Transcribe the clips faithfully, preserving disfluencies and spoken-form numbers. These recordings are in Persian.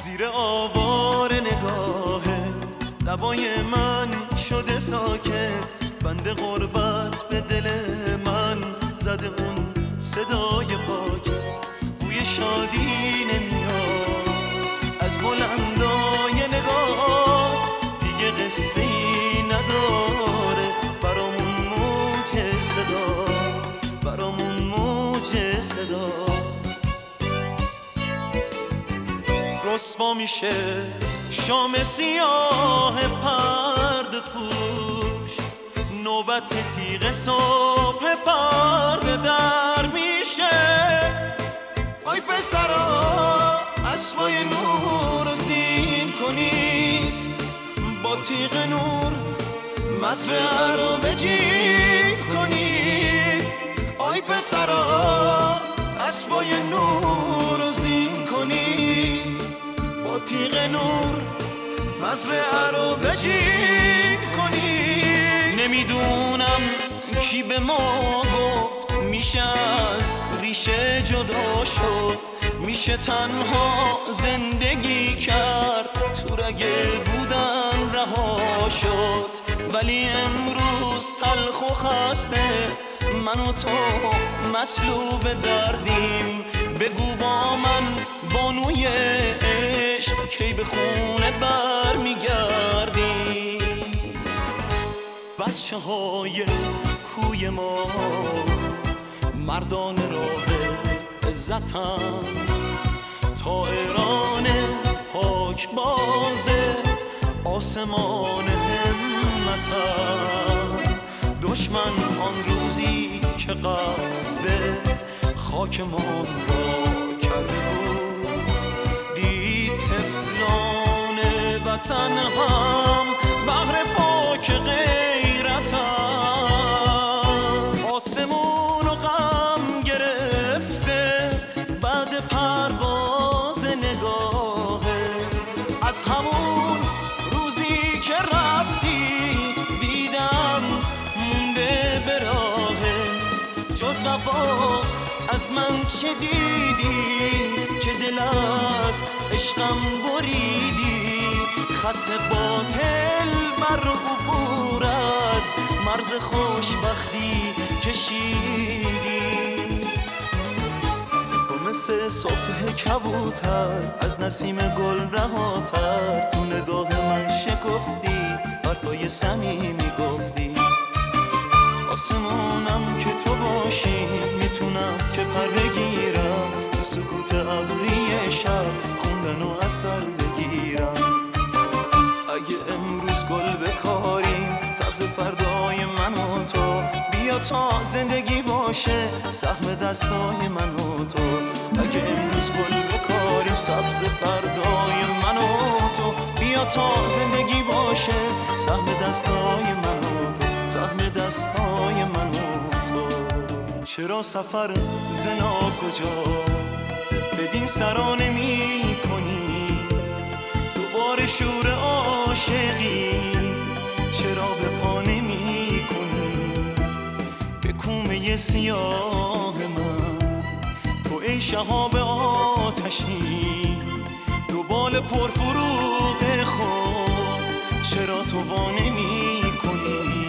زیر آوار نگاهت لبای من شده ساکت، بند غربت به دل من زده اون صدای پاکت. بوی شادی نمیاد از بلندای نگات، دیگه قصه‌ای نداره برامون موج صدات، برامون موج صدات. رسوا میشه شام سیاه پرده پوش، نوبت تیغ صبح پرده در میشه. آی پسرا اسبای نور زین کنید، با تیغ نور مزرعه رو بجین کنید. آی پسرا اسبای نور زین کنید، با تیغ نور مزرعه رو بجین کنید. نمیدونم کی به ما گفت میشه از ریشه جدا شد، میشه تنها زندگی کرد، تو رگه بودن رها شد. ولی امروز تلخ و خسته من و تو مسلوب دردیم، بگو با من بانوی عشق کی به خونه بر میگردی. بچه های کوی ما مردان راه عزتن، طائران پاک بازه آسمان همتن. دشمن آن روزی که قصد خاکمان را کرده بود، دید طفلان وطن هم بحر پاک غیرتن. آسمون و غم گرفته بعد پرواز نگاهه، از همون روزی که رفتی دیدم مونده به راهت. جز وفا از من چه دیدی که دل از عشقم بریدی؟ خط باطل بر عبور از مرز خوشبختی کشیدی. تو مثل صبح کبوتر از نسیم گل رهاتر، تو نگاه من شکفتی حرفای صمیمی گفتی. آسمونم که تو باشی میتونم که پر بگیرم، تو سکوت ابری شب خوندن و اثر بگیرم. اگه امروز گل بکاریم سبز فردای من و تو، بیا تا زندگی باشه سهم دستای من و تو. اگه امروز گل بکاریم سبز فردای من و تو، بیا تا زندگی باشه سهم دستای من و تو، سهم دستای من و تو. چرا سفر زنا کجا بدین سرا نمی کنی؟ دوباره شور عاشقی چرا به پا نمی کنی؟ به کومه سیاه من تو ای شهاب آتشی، دو بال پرفروغ خود چرا تو با نمی کنی؟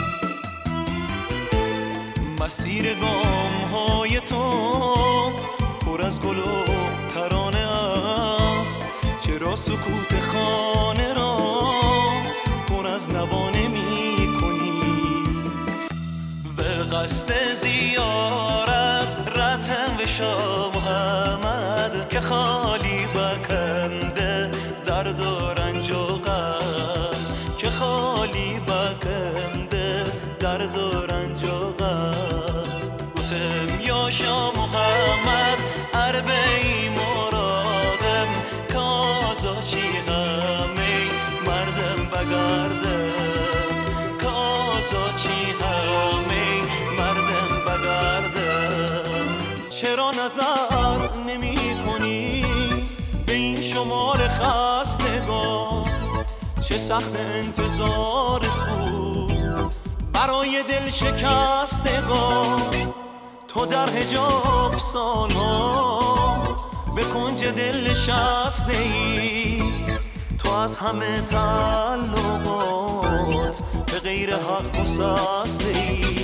مسیر گام های تو پر از گل و ترانه است، چرا سکوت خانه را پر از نوا نمی کنی؟ به قصد زیارت رتم و شاه محمد که خالی بکنده درد و رنج و غم، که خالی بکنده درد و رنج و غم. گفتم یا شاه محمد عربی مرادم، کازا چی غمی مردم بگردم، کازا چی غمی مردم بگردم. چرا نظر نمی کنی به این شمار خستگان؟ چه سخت انتظار تو برای دل شکستگان. تو در حجاب سالها به کنج دل نشسته ای، تو از همه تعلقات به غیر حق گسسته ای.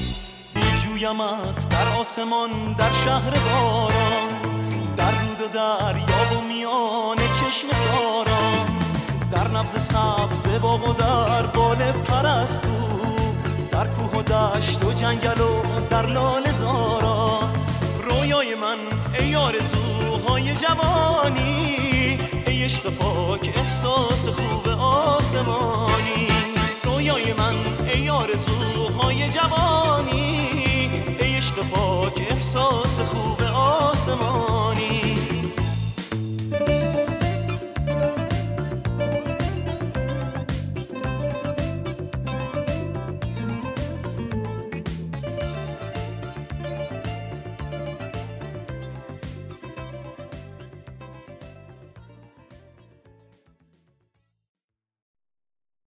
جویمت در آسمان، در شهر باران، در رود و دریا و میان چشم ساران، در نبض سبز باغ و در بال پرستو، در کوه و دشت و جنگل و در لاله زارا. رویای من ای آرزوهای جوانی، ای عشق پاک احساس خوب آسمانی. رویای من ای آرزوهای جوانی، ای عشق پاک احساس خوب آسمانی.